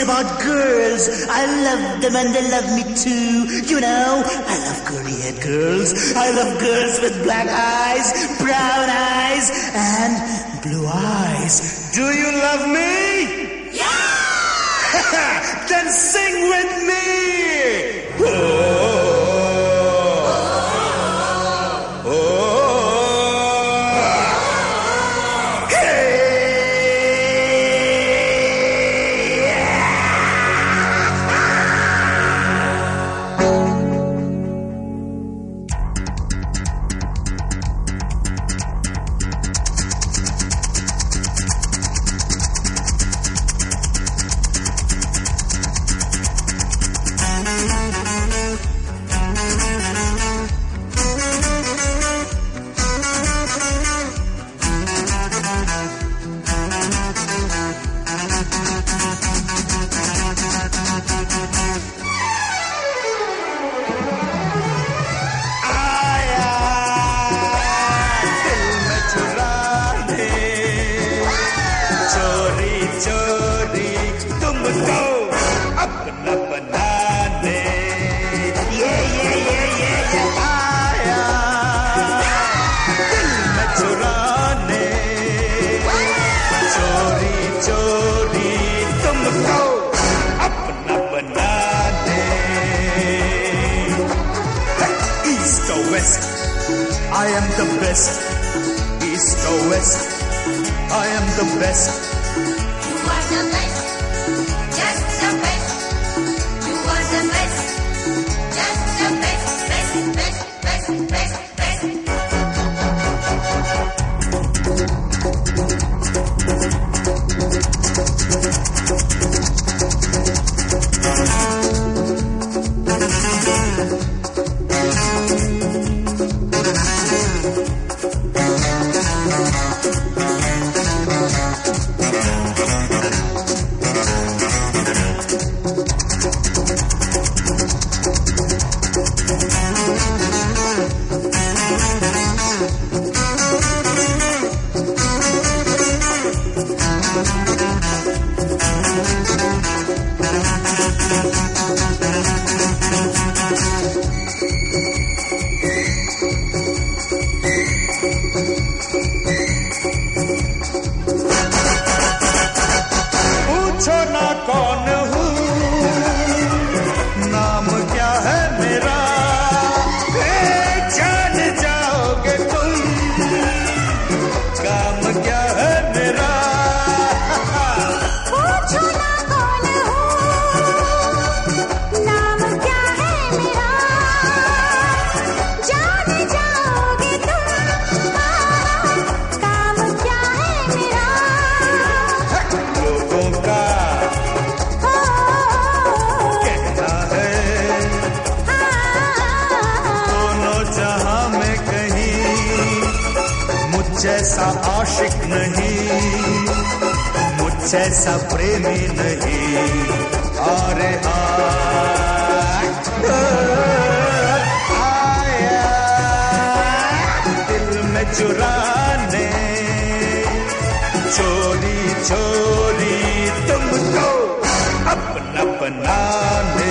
about girls. I love them and they love me too. You know, I love curly-haired girls. I love girls with black eyes, brown eyes, and blue eyes. Do you love me? Yeah! Then sing with me! I am the best. East or west, I am the best. You are the best, just the best. You are the best, just the best, best, best, best, best, best. पूछो ना कौन हूँ, नाम क्या है मेरा, जान जाओगे तुम, काम क्या है मेरा। पूछो ना कौन हूँ, नाम क्या है मेरा, जान जाओगे तुम, काम क्या है मेरा। लोगों का कहना है, दोनों जहां में कहीं मुझ जैसा आशिक नहीं, मुझ जैसा प्रेमी नहीं। अरे आया दिल में चुराने, चोरी चोरी तुमको अपना बनाने।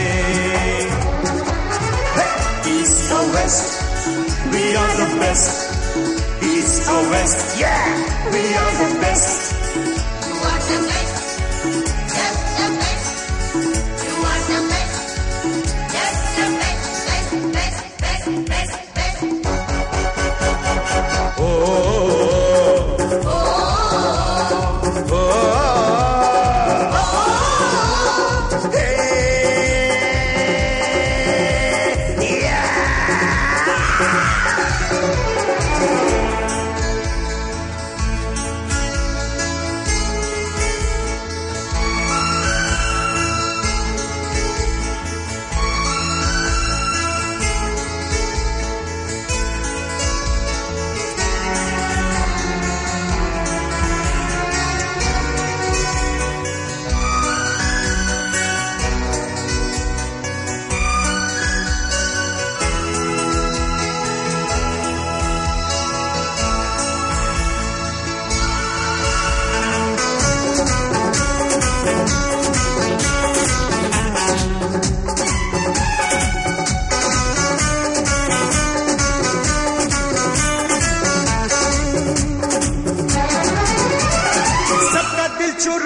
East or west, we are the best. East or west, yeah, we are the best. You are the best, just the best. You are the best, just the best, best, best, best, best, best. Oh, oh, Oh, oh, oh, hey, yeah.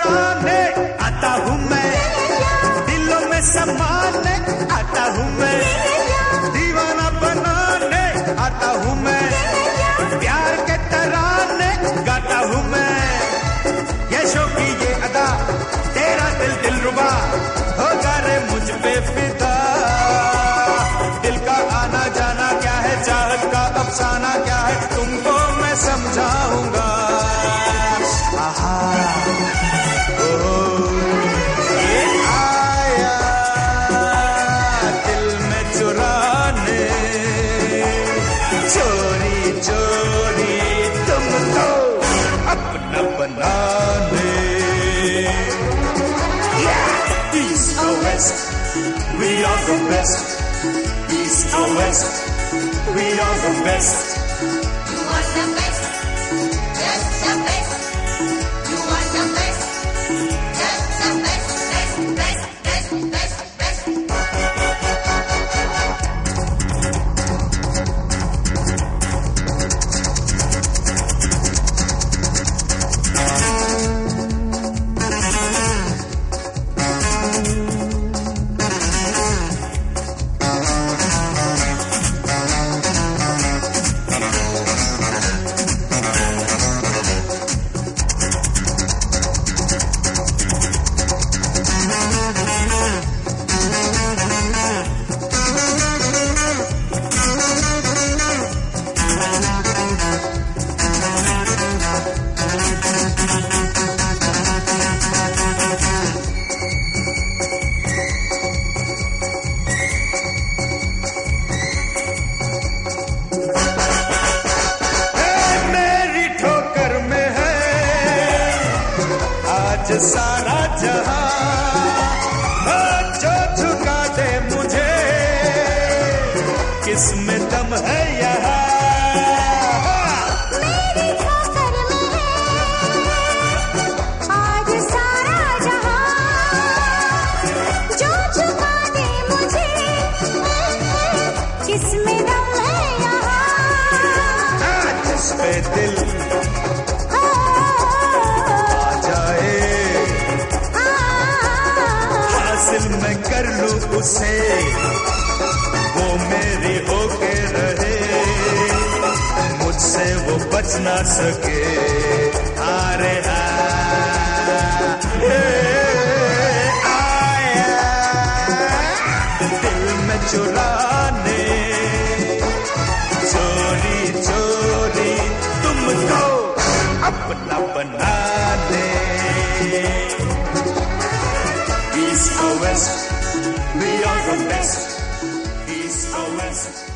चुराने आता हूँ मैं, दिलों में समाने आता हूँ मैं, दीवाना बनाने आता हूँ मैं, प्यार के तराने गाता हूँ मैं। ये शौकी ये अदा तेरा दिल दिलरुबा होगा रे मुझ पे फिदा। दिल का आना जाना क्या है, चाहत का अफसाना क्या है, तुमको मैं समझाऊंगा। आहा ओ ये आया दिल में चुराने, चोरी चोरी तुमको अपना बनाने। East or West, we are the best. East or West, we are the best. You are the best, just the best. You are the best, just the best, best, best, best, best. सारा जहां जो झुका दे मुझे, किसमें दम है यहाँ। मेरी ठोकर में है आज सारा जहां, जो झुका दे मुझे, किसमें दम है यहाँ। जिस पे दिल मैं कर लूं उसे, वो मेरी होके रहे, मुझसे वो बच ना सके। अरे आया दिल में चुराने, चोरी चोरी तुमको अपना बनाने। East or West, we are the best. East or West.